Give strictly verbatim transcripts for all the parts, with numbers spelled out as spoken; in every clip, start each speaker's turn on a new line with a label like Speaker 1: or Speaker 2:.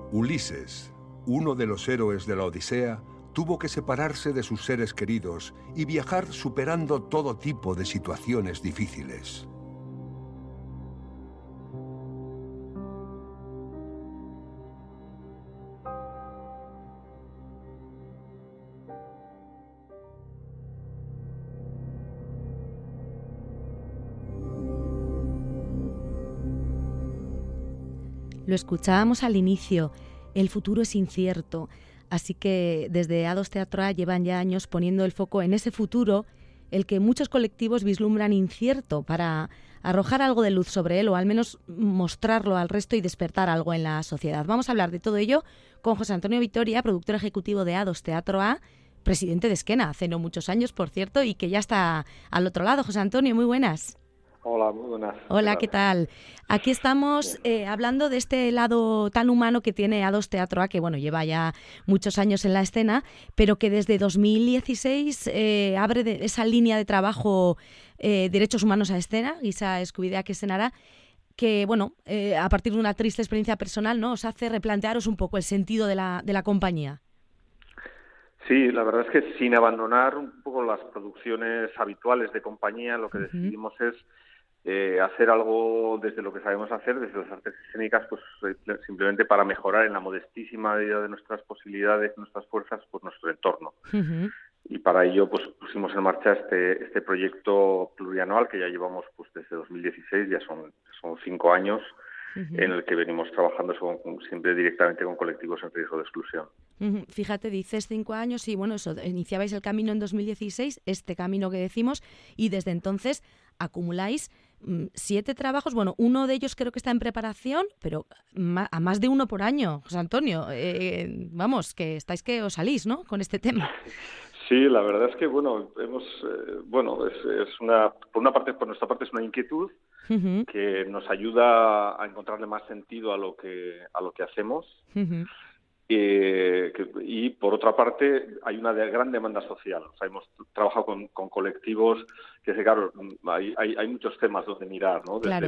Speaker 1: Ulises, uno de los héroes de la Odisea, tuvo que separarse de sus seres queridos y viajar superando todo tipo de situaciones difíciles.
Speaker 2: Lo escuchábamos al inicio, el futuro es incierto, así que desde A dos Teatro A llevan ya años poniendo el foco en ese futuro, el que muchos colectivos vislumbran incierto, para arrojar algo de luz sobre él o al menos mostrarlo al resto y despertar algo en la sociedad. Vamos a hablar de todo ello con José Antonio Vitoria, productor ejecutivo de A dos Teatro A, presidente de Esquena, hace no muchos años, por cierto, y que ya está al otro lado. José Antonio, muy buenas.
Speaker 3: Hola, muy buenas.
Speaker 2: Hola, ¿qué tal? Aquí estamos eh, hablando de este lado tan humano que tiene A dos Teatro A, que bueno, lleva ya muchos años en la escena, pero que desde dos mil dieciséis eh, abre de esa línea de trabajo eh, Derechos Humanos a Escena, Giza Eskubideak Eszenara, que bueno, eh, a partir de una triste experiencia personal, ¿no?, os hace replantearos un poco el sentido de la, de la compañía.
Speaker 3: Sí, la verdad es que sin abandonar un poco las producciones habituales de compañía, lo que uh-huh. decidimos es Eh, hacer algo desde lo que sabemos hacer, desde las artes escénicas, pues simplemente para mejorar en la modestísima medida de nuestras posibilidades, nuestras fuerzas, pues nuestro entorno. Uh-huh. Y para ello pues pusimos en marcha este este proyecto plurianual que ya llevamos pues desde dos mil dieciséis, ya son son cinco años, uh-huh. en el que venimos trabajando con, con, siempre directamente con colectivos en riesgo de exclusión.
Speaker 2: Uh-huh. Fíjate, dices cinco años y bueno, eso, iniciabais el camino en dos mil dieciséis, este camino que decimos, y desde entonces acumuláis mm, siete trabajos. Bueno, uno de ellos creo que está en preparación, pero ma- a más de uno por año, José Antonio. Eh, vamos, que estáis que os salís, ¿no?, con este tema.
Speaker 3: Sí, la verdad es que, bueno, hemos, eh, bueno, es, es una, por una parte, por nuestra parte es una inquietud uh-huh. que nos ayuda a encontrarle más sentido a lo que, a lo que hacemos. Uh-huh. Eh, que, y por otra parte hay una de, gran demanda social. O sea, hemos trabajado con, con colectivos que, claro, hay, hay, hay muchos temas donde mirar, ¿no? Desde, claro.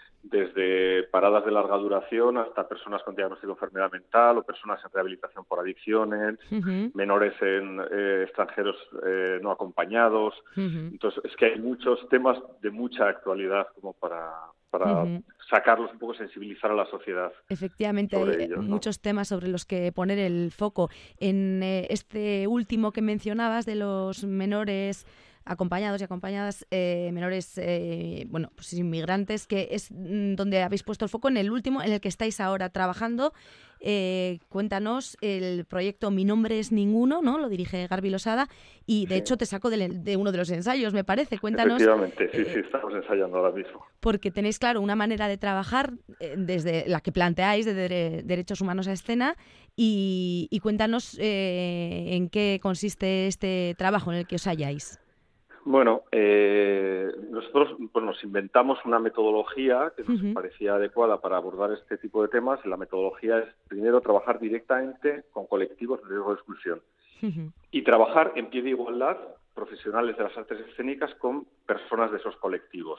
Speaker 3: desde paradas de larga duración hasta personas con diagnóstico de enfermedad mental o personas en rehabilitación por adicciones, uh-huh. menores en eh, extranjeros eh, no acompañados. Uh-huh. Entonces, es que hay muchos temas de mucha actualidad como para... para uh-huh. sacarlos un poco, sensibilizar a la sociedad.
Speaker 2: Efectivamente, hay ellos, ¿no? muchos temas sobre los que poner el foco. En eh, este último que mencionabas de los menores acompañados y acompañadas, eh, menores, eh, bueno, pues inmigrantes, que es mm, donde habéis puesto el foco, en el último, en el que estáis ahora trabajando. Eh, cuéntanos el proyecto Mi Nombre es Ninguno, ¿no? Lo dirige Garbi Losada y de sí. hecho te saco de, de uno de los ensayos, me parece. Cuéntanos.
Speaker 3: Efectivamente, sí,
Speaker 2: eh,
Speaker 3: sí, estamos ensayando ahora mismo.
Speaker 2: Porque tenéis, claro, una manera de trabajar eh, desde la que planteáis de, de Derechos Humanos a Escena y, y cuéntanos eh, en qué consiste este trabajo en el que os halláis.
Speaker 3: Bueno, eh, nosotros pues, nos inventamos una metodología que nos uh-huh. parecía adecuada para abordar este tipo de temas. La metodología es, primero, trabajar directamente con colectivos en riesgo de exclusión uh-huh. y trabajar en pie de igualdad profesionales de las artes escénicas con personas de esos colectivos.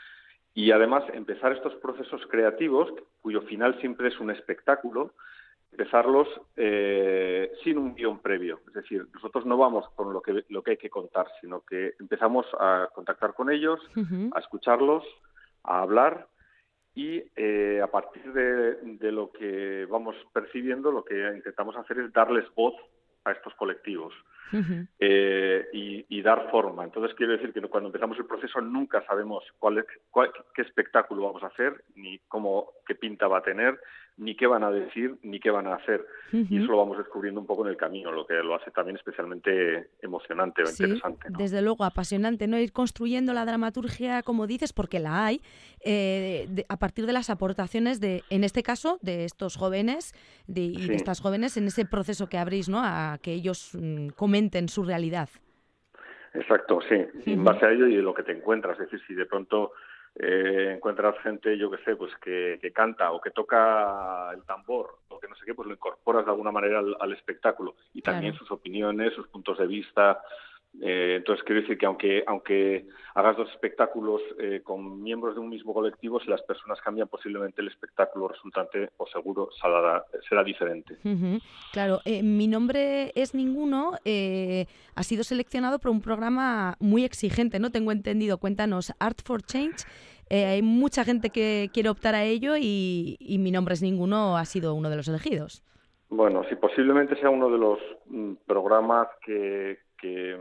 Speaker 3: Y además empezar estos procesos creativos, cuyo final siempre es un espectáculo, empezarlos eh, sin un guión previo. Es decir, nosotros no vamos con lo que lo que hay que contar, sino que empezamos a contactar con ellos, uh-huh. a escucharlos, a hablar y eh, a partir de, de lo que vamos percibiendo, lo que intentamos hacer es darles voz a estos colectivos. Uh-huh. eh, y, y dar forma. Entonces quiero decir que cuando empezamos el proceso nunca sabemos cuál es, cuál, qué espectáculo vamos a hacer, ni cómo, qué pinta va a tener, ni qué van a decir, ni qué van a hacer. Uh-huh. Y eso lo vamos descubriendo un poco en el camino, lo que lo hace también especialmente emocionante o sí, interesante, ¿no?
Speaker 2: Desde luego, apasionante, ¿no? Ir construyendo la dramaturgia, como dices, porque la hay, eh, de, a partir de las aportaciones de, en este caso, de estos jóvenes de, y sí. de estas jóvenes en ese proceso que abrís, ¿no? A que ellos mm, comenten su realidad.
Speaker 3: Exacto, sí. Uh-huh. En base a ello y de lo que te encuentras. Es decir, si de pronto eh, encuentras gente, yo qué sé, pues que, que canta o que toca el tambor o que no sé qué, pues lo incorporas de alguna manera al, al espectáculo. Y también claro. sus opiniones, sus puntos de vista, Eh, entonces, quiero decir que aunque aunque hagas dos espectáculos eh, con miembros de un mismo colectivo, si las personas cambian, posiblemente el espectáculo resultante, o seguro, será, será diferente.
Speaker 2: Uh-huh. Claro, eh, Mi nombre es ninguno. Eh, ha sido seleccionado por un programa muy exigente, ¿no? Tengo entendido. Cuéntanos, Art for Change. Eh, hay mucha gente que quiere optar a ello y, y Mi nombre es ninguno ha sido uno de los elegidos.
Speaker 3: Bueno, sí, posiblemente sea uno de los mm, programas que... que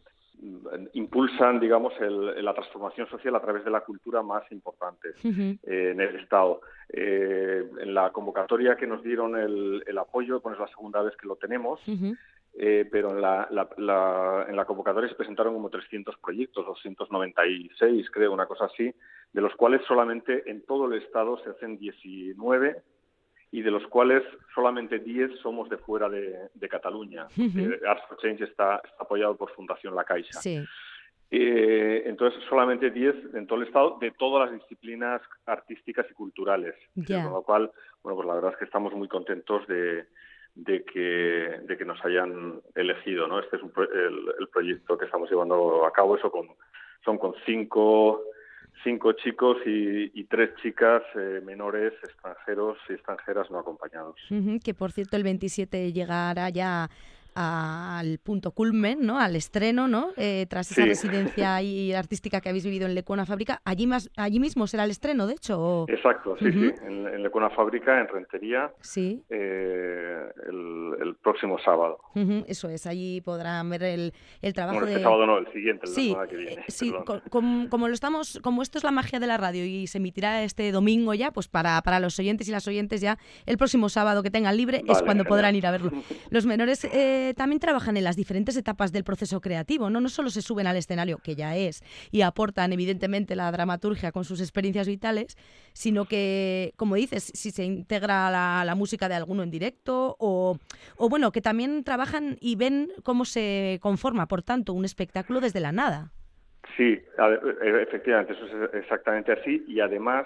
Speaker 3: impulsan, digamos, el, la transformación social a través de la cultura más importantes uh-huh. eh, en el Estado. Eh, en la convocatoria que nos dieron el, el apoyo, bueno, es la segunda vez que lo tenemos, uh-huh. eh, pero en la, la, la, en la convocatoria se presentaron como trescientos proyectos, doscientos noventa y seis, creo, una cosa así, de los cuales solamente en todo el Estado se hacen diecinueve, y de los cuales solamente diez somos de fuera de, de Cataluña. Uh-huh. Eh, Art for Change está, está apoyado por Fundación La Caixa.
Speaker 2: Sí.
Speaker 3: Eh, entonces, solamente diez en todo el Estado de todas las disciplinas artísticas y culturales.
Speaker 2: Yeah.
Speaker 3: Con lo cual, bueno, pues la verdad es que estamos muy contentos de, de, que, de que nos hayan elegido, ¿no? Este es un pro- el, el proyecto que estamos llevando a cabo. Eso con, son con cinco... cinco chicos y, y tres chicas eh, menores, extranjeros y extranjeras no acompañados.
Speaker 2: Uh-huh, que por cierto el veintisiete llegará ya al punto culmen, ¿no? Al estreno, ¿no? Eh, tras esa
Speaker 3: sí.
Speaker 2: residencia y artística que habéis vivido en Lecuona Fábrica. Allí más, allí mismo será el estreno, de hecho. ¿O?
Speaker 3: Exacto, sí, uh-huh. sí. En, en Lecuona Fábrica, en Rentería,
Speaker 2: sí.
Speaker 3: eh, el, el próximo sábado.
Speaker 2: Uh-huh, eso es, allí podrán ver el, el trabajo
Speaker 3: bueno, este
Speaker 2: de...
Speaker 3: sábado no, el siguiente, el
Speaker 2: sí,
Speaker 3: la semana que viene.
Speaker 2: Sí, como, como lo estamos, como esto es la magia de la radio y se emitirá este domingo ya, pues para, para los oyentes y las oyentes ya el próximo sábado que tengan libre vale, es cuando genial. Podrán ir a verlo. Los menores eh, también trabajan en las diferentes etapas del proceso creativo, ¿no? No solo se suben al escenario, que ya es, y aportan evidentemente la dramaturgia con sus experiencias vitales, sino que, como dices, si se integra la, la música de alguno en directo o, o, bueno, que también trabajan y ven cómo se conforma, por tanto, un espectáculo desde la nada.
Speaker 3: Sí, efectivamente, eso es exactamente así y además,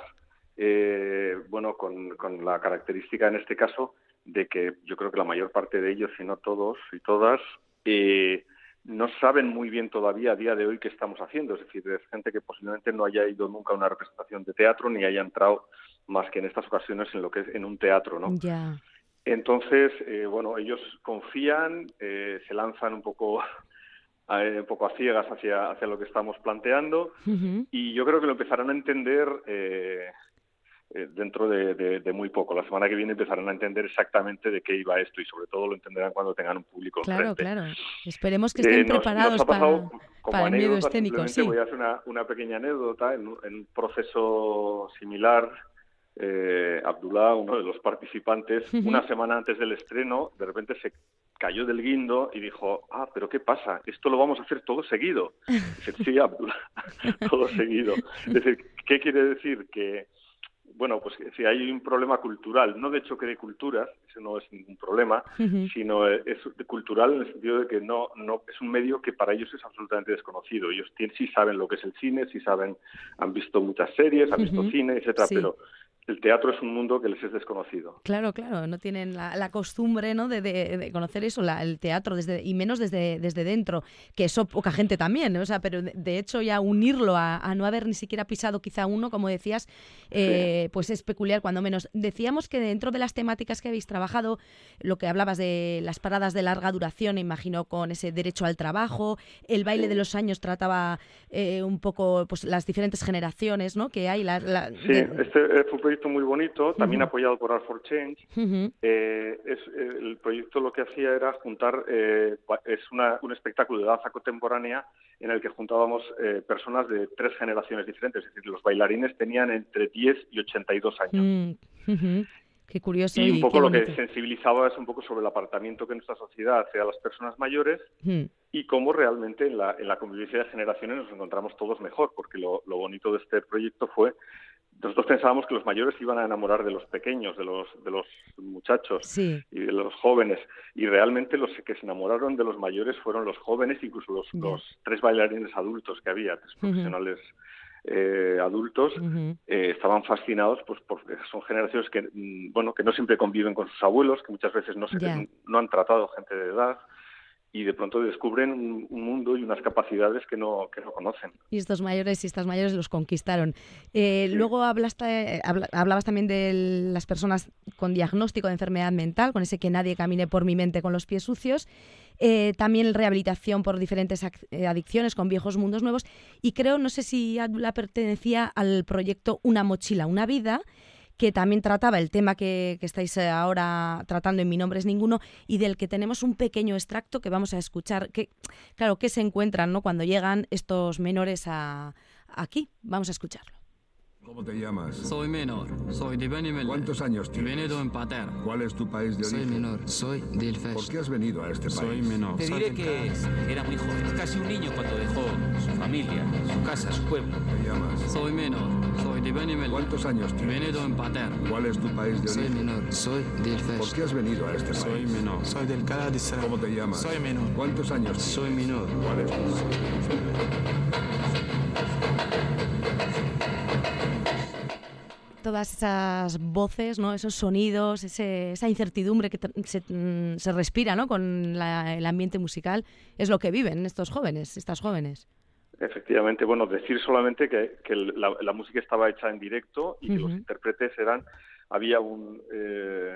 Speaker 3: eh, bueno, con, con la característica en este caso de que yo creo que la mayor parte de ellos, si no todos y todas, eh, no saben muy bien todavía a día de hoy qué estamos haciendo. Es decir, es gente que posiblemente no haya ido nunca a una representación de teatro ni haya entrado más que en estas ocasiones en lo que es en un teatro, ¿no?
Speaker 2: Ya.
Speaker 3: Entonces, eh, bueno, ellos confían, eh, se lanzan un poco, eh, un poco a ciegas hacia, hacia lo que estamos planteando uh-huh. y yo creo que lo empezarán a entender eh, eh, dentro de, de, de muy poco. La semana que viene empezarán a entender exactamente de qué iba esto y sobre todo lo entenderán cuando tengan un público
Speaker 2: Claro,
Speaker 3: enfrente.
Speaker 2: claro. Esperemos que estén
Speaker 3: eh, nos,
Speaker 2: preparados
Speaker 3: nos ha pasado,
Speaker 2: para, para el miedo escénico. Sí.
Speaker 3: Voy a hacer una, una pequeña anécdota. En, en un proceso similar, eh, Abdullah, uno de los participantes, uh-huh. una semana antes del estreno, de repente se cayó del guindo y dijo, ah, pero ¿qué pasa? Esto lo vamos a hacer todo seguido. Dice, sí, Abdullah, todo seguido. Es decir, ¿qué quiere decir? Que bueno, pues si hay un problema cultural, no de choque de culturas, ese no es ningún problema, uh-huh. sino es cultural en el sentido de que no, no es un medio que para ellos es absolutamente desconocido. Ellos tienen, sí saben lo que es el cine, sí saben, han visto muchas series, han uh-huh. visto cine, etcétera, sí. pero el teatro es un mundo que les es desconocido.
Speaker 2: Claro, claro, no tienen la, la costumbre, ¿no? de, de, de conocer eso, la, el teatro, desde y menos desde, desde dentro, que eso poca gente también, ¿no? O sea, pero de, de hecho ya unirlo a, a no haber ni siquiera pisado quizá uno, como decías, eh, sí. pues es peculiar cuando menos. Decíamos que dentro de las temáticas que habéis trabajado, lo que hablabas de las paradas de larga duración, imagino con ese derecho al trabajo, el baile sí. de los años trataba eh, un poco pues las diferentes generaciones, ¿no? que hay. La, la,
Speaker 3: sí,
Speaker 2: de...
Speaker 3: este fue un proyecto muy bonito, también uh-huh. apoyado por Art for Change.
Speaker 2: Uh-huh.
Speaker 3: Eh, es, eh, el proyecto lo que hacía era juntar, eh, es una, un espectáculo de danza contemporánea en el que juntábamos eh, personas de tres generaciones diferentes, es decir, los bailarines tenían entre diez y ochenta y dos años.
Speaker 2: Uh-huh. Qué curioso.
Speaker 3: Y un
Speaker 2: y
Speaker 3: poco
Speaker 2: qué
Speaker 3: lo
Speaker 2: bonito.
Speaker 3: que sensibilizaba es un poco sobre el apartamiento que nuestra sociedad hace a las personas mayores
Speaker 2: uh-huh.
Speaker 3: y cómo realmente en la, en la convivencia de generaciones nos encontramos todos mejor, porque lo, lo bonito de este proyecto fue nosotros pensábamos que los mayores iban a enamorar de los pequeños, de los de los muchachos
Speaker 2: sí.
Speaker 3: y de los jóvenes. Y realmente los que se enamoraron de los mayores fueron los jóvenes, incluso los, yeah. los tres bailarines adultos que había, tres profesionales uh-huh. eh, adultos,
Speaker 2: uh-huh.
Speaker 3: eh, estaban fascinados pues porque son generaciones que bueno que no siempre conviven con sus abuelos, que muchas veces no, se,
Speaker 2: yeah.
Speaker 3: no han tratado gente de edad. y de pronto descubren un, un mundo y unas capacidades que no, que no conocen.
Speaker 2: Y estos mayores y estas mayores los conquistaron. Eh, sí. Luego hablaste, habla, hablabas también de las personas con diagnóstico de enfermedad mental, con ese que nadie camine por mi mente con los pies sucios. Eh, también rehabilitación por diferentes adicciones con viejos mundos nuevos. Y creo, no sé si Adula pertenecía al proyecto Una mochila, una vida, que también trataba el tema que, que estáis ahora tratando en Mi nombre es ninguno, y del que tenemos un pequeño extracto que vamos a escuchar. Que, claro, ¿qué se encuentran, ¿no?, cuando llegan estos menores a, aquí? Vamos a escucharlo.
Speaker 1: ¿Cómo te llamas?
Speaker 4: Soy menor, soy de Benimeli.
Speaker 1: ¿Cuántos años tienes?
Speaker 4: Venido en Pater.
Speaker 1: ¿Cuál es tu país de origen?
Speaker 4: Soy menor, soy del Fest.
Speaker 1: ¿Por qué has venido a este país?
Speaker 4: Soy menor.
Speaker 5: Te diré que era muy joven, casi un niño cuando dejó su familia, su casa, su pueblo.
Speaker 1: ¿Te llamas?
Speaker 4: Soy menor, soy de Benimeli.
Speaker 1: ¿Cuántos años tienes?
Speaker 4: Venido en Pater.
Speaker 1: ¿Cuál es tu país de
Speaker 4: soy
Speaker 1: origen?
Speaker 4: Soy menor, soy del Fest.
Speaker 1: ¿Por qué has venido a este país?
Speaker 4: Soy menor, soy del Cala de Sra.
Speaker 1: ¿Cómo te llamas?
Speaker 4: Soy menor.
Speaker 1: ¿Cuántos años tienes?
Speaker 4: Soy menor.
Speaker 1: ¿Cuál es tu
Speaker 2: Todas esas voces, ¿no?, esos sonidos, ese, esa incertidumbre que se, se respira, ¿no?, con la, el ambiente musical, es lo que viven estos jóvenes, estas jóvenes.
Speaker 3: Efectivamente, bueno, decir solamente que, que la, la música estaba hecha en directo y que uh-huh. los intérpretes eran, había un, eh,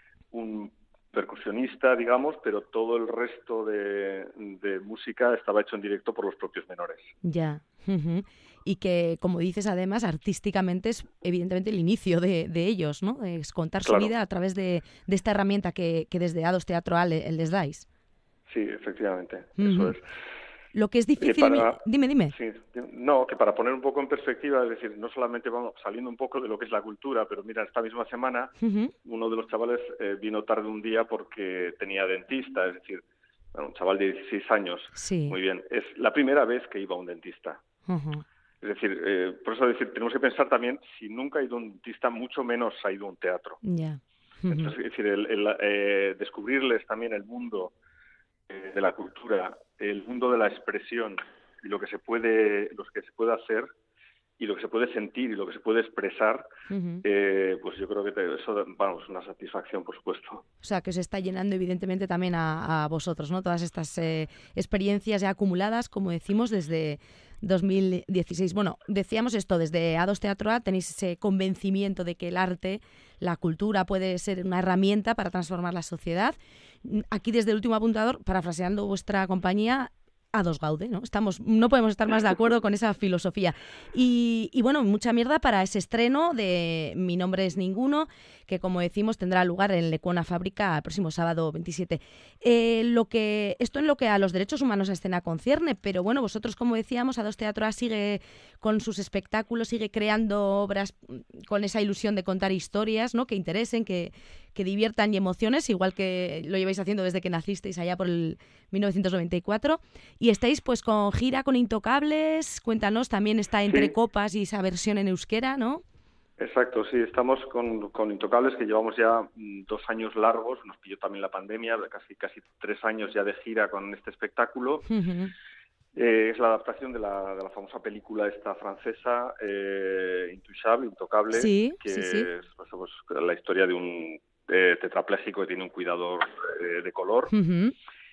Speaker 3: un percusionista, digamos, pero todo el resto de, de música estaba hecho en directo por los propios menores.
Speaker 2: Ya. Uh-huh. Y que, como dices, además, artísticamente es evidentemente el inicio de, de ellos, ¿no? Es contar su
Speaker 3: claro.
Speaker 2: vida a través de, de esta herramienta que, que desde Ados Teatro A les dais.
Speaker 3: Sí, efectivamente,
Speaker 2: uh-huh.
Speaker 3: eso es.
Speaker 2: Lo que es difícil...
Speaker 3: Para,
Speaker 2: dime, dime.
Speaker 3: Sí, no, que para poner un poco en perspectiva, es decir, no solamente vamos saliendo un poco de lo que es la cultura, pero mira, esta misma semana uh-huh. uno de los chavales eh, vino tarde un día porque tenía dentista, es decir, bueno, un chaval de dieciséis años.
Speaker 2: Sí.
Speaker 3: Muy bien, es la primera vez que iba a un dentista.
Speaker 2: Uh-huh.
Speaker 3: Es decir, eh, por eso decir, tenemos que pensar también, si nunca ha ido a un dentista, mucho menos ha ido a un teatro.
Speaker 2: Yeah. Uh-huh.
Speaker 3: Entonces, es decir, el, el, eh, descubrirles también el mundo eh, de la cultura, el mundo de la expresión y lo que se puede, lo que se puede hacer y lo que se puede sentir y lo que se puede expresar, uh-huh. eh, pues yo creo que te, eso, vamos, una satisfacción, por supuesto.
Speaker 2: O sea, que os está llenando evidentemente también a, a vosotros, ¿no? Todas estas eh, experiencias ya acumuladas, como decimos, desde dos mil dieciséis. Bueno, decíamos esto, desde Ados Teatro A tenéis ese convencimiento de que el arte, la cultura puede ser una herramienta para transformar la sociedad. Aquí desde el último apuntador, parafraseando vuestra compañía, Ados Gaude, ¿no? Estamos, no podemos estar más de acuerdo con esa filosofía. Y, y bueno, mucha mierda para ese estreno de Mi nombre es ninguno, que como decimos tendrá lugar en Lecuona Fábrica el próximo sábado veintisiete. Eh, lo que, esto en lo que a los derechos humanos a escena concierne, pero bueno, vosotros, como decíamos, Ados Teatro A sigue con sus espectáculos, sigue creando obras con esa ilusión de contar historias, ¿no?, que interesen, que, que diviertan y emociones, igual que lo lleváis haciendo desde que nacisteis allá por el mil novecientos noventa y cuatro. Y estáis pues con gira con Intocables, cuéntanos, también está Entre
Speaker 3: sí.
Speaker 2: Copas y esa versión en euskera, ¿no?
Speaker 3: Exacto, sí, estamos con, con Intocables, que llevamos ya dos años largos, nos pilló también la pandemia, casi casi tres años ya de gira con este espectáculo. Uh-huh. Eh, es la adaptación de la, de la famosa película esta francesa, eh, Intouchable, Intocable,
Speaker 2: sí,
Speaker 3: que
Speaker 2: sí, sí.
Speaker 3: es pues, pues, la historia de un eh, tetrapléjico que tiene un cuidador eh, de color.
Speaker 2: Uh-huh.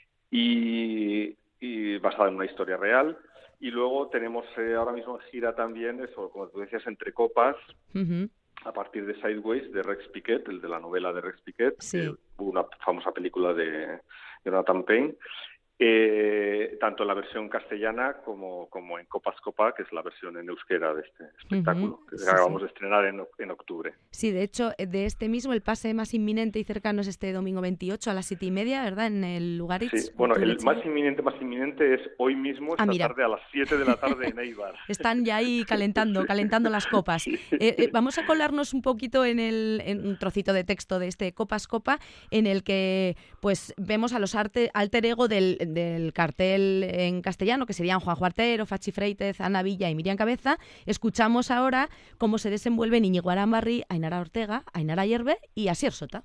Speaker 3: Y, y basada en una historia real. Y luego tenemos eh, ahora mismo en gira también, eso, como tú decías, Entre Copas, uh-huh. a partir de Sideways, de Rex Piquet, el de la novela de Rex Piquet,
Speaker 2: sí.
Speaker 3: eh, una famosa película de Jonathan Payne, eh, tanto en la versión castellana como, como en Copas Copa, que es la versión en euskera de este espectáculo, uh-huh. que sí, acabamos sí. de estrenar en, en octubre.
Speaker 2: Sí, de hecho, de este mismo, el pase más inminente y cercano es este domingo veintiocho a las siete y media, ¿verdad?, en el Lugaritz.
Speaker 3: Sí, bueno, el más inminente, más inminente es hoy mismo, esta
Speaker 2: ah,
Speaker 3: tarde a las siete de la tarde en Eibar.
Speaker 2: Están ya ahí calentando, sí. calentando las copas. Sí. Eh, eh, vamos a colarnos un poquito en, el, en un trocito de texto de este Copas Copa, en el que pues vemos a los arte, alter ego del, del cartel en castellano, que serían Juanjo Artero, Fachi Freitez, Ana Villa y Miriam Cabeza. Escuchamos ahora cómo se desenvuelven Íñigo Arambarri, Ainara Ortega, Ainara Hierbe y Asier Sota.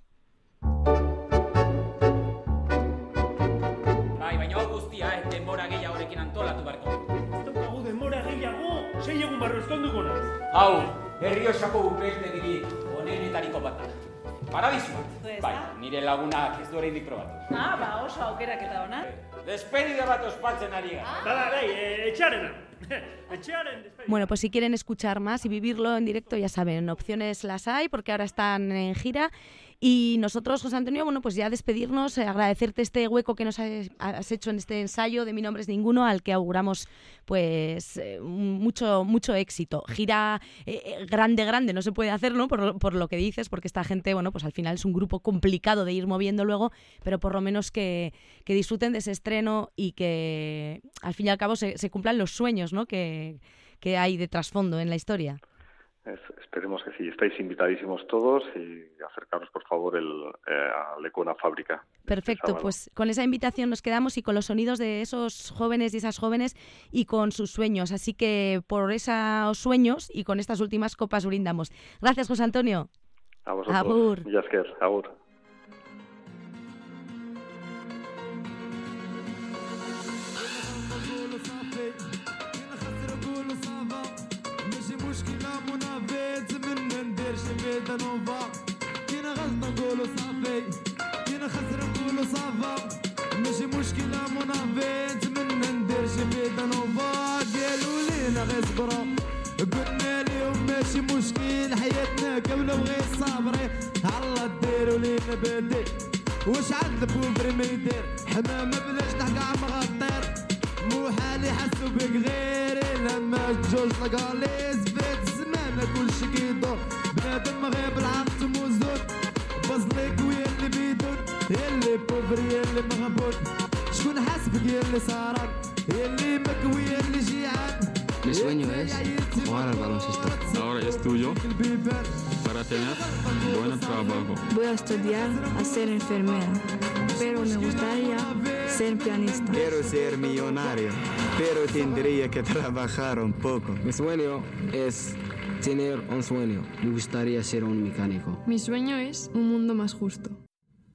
Speaker 6: Bai, baina hau guztia ez denbora gehiagorekin antolatu barko.
Speaker 7: Ez daukagu denbora gehiago, sei egun barro eskonduko naiz.
Speaker 6: Hau, Errioxako upeltegirik onenetariko bat da.
Speaker 5: paradisua.
Speaker 6: Pues
Speaker 5: Bai,
Speaker 6: da.
Speaker 5: nire lagunak ez du oraindik probatu.
Speaker 6: Ah, ba, oso aukerak eta ona.
Speaker 5: Despedida bat ospatzen ari gara.
Speaker 7: Bada, bai, eh, etxarena. Etxearen despedida.
Speaker 2: Bueno, pues si quieren escuchar más y vivirlo en directo, ya saben, opciones las hay porque ahora están en gira. Y nosotros, José Antonio, bueno, pues ya despedirnos, eh, agradecerte este hueco que nos has, has hecho en este ensayo de Mi nombre es ninguno, al que auguramos pues eh, mucho mucho éxito. Gira eh, grande, grande, no se puede hacer, ¿no? Por, por lo que dices, porque esta gente, bueno, pues al final es un grupo complicado de ir moviendo luego, pero por lo menos que, que disfruten de ese estreno y que al fin y al cabo se, se cumplan los sueños, ¿no? Que, que hay de trasfondo en la historia.
Speaker 3: Es, esperemos que sí. Estáis invitadísimos todos y acercaros, por favor, el, eh, al Econa Fábrica.
Speaker 2: Perfecto,
Speaker 3: Este
Speaker 2: pues con esa invitación nos quedamos y con los sonidos de esos jóvenes y esas jóvenes y con sus sueños. Así que por esos sueños y con estas últimas copas brindamos. Gracias, José Antonio.
Speaker 3: A vosotros.
Speaker 2: Agur.
Speaker 3: Mila esker. Agur.
Speaker 8: نوفا كينا غلطة نقولو صافي كينا خسر نقولو صافا ماشي مشكلة منافي نتمنى ندير شي فيدا نوفا قالوا لينا غير صبرو قلنا ليهم ماشي مشكل حياتنا كاملة وغير صابرين الله ديروا لينا بديل واش عذب وبري ما يدير حمامة بلاش تحكى مغطير مو حالي حسوا بك غيري لما تجوز لقاليز فات زمان كلشي كيدور بنادم غيب العقل موزون بصليك ويا اللي بيدون يا اللي بوفر يا اللي مغبون شكون حاسبك يا اللي سهران يا اللي مكوي يا اللي جيعان.
Speaker 4: Mi sueño es jugar al baloncesto.
Speaker 9: Ahora es tuyo para tener buen trabajo.
Speaker 10: Voy a estudiar a ser enfermera, pero me gustaría ser pianista.
Speaker 11: Quiero ser millonario, pero tendría que trabajar un poco.
Speaker 4: Mi sueño es tener un sueño. Me gustaría ser un mecánico.
Speaker 10: Mi sueño es un mundo más justo.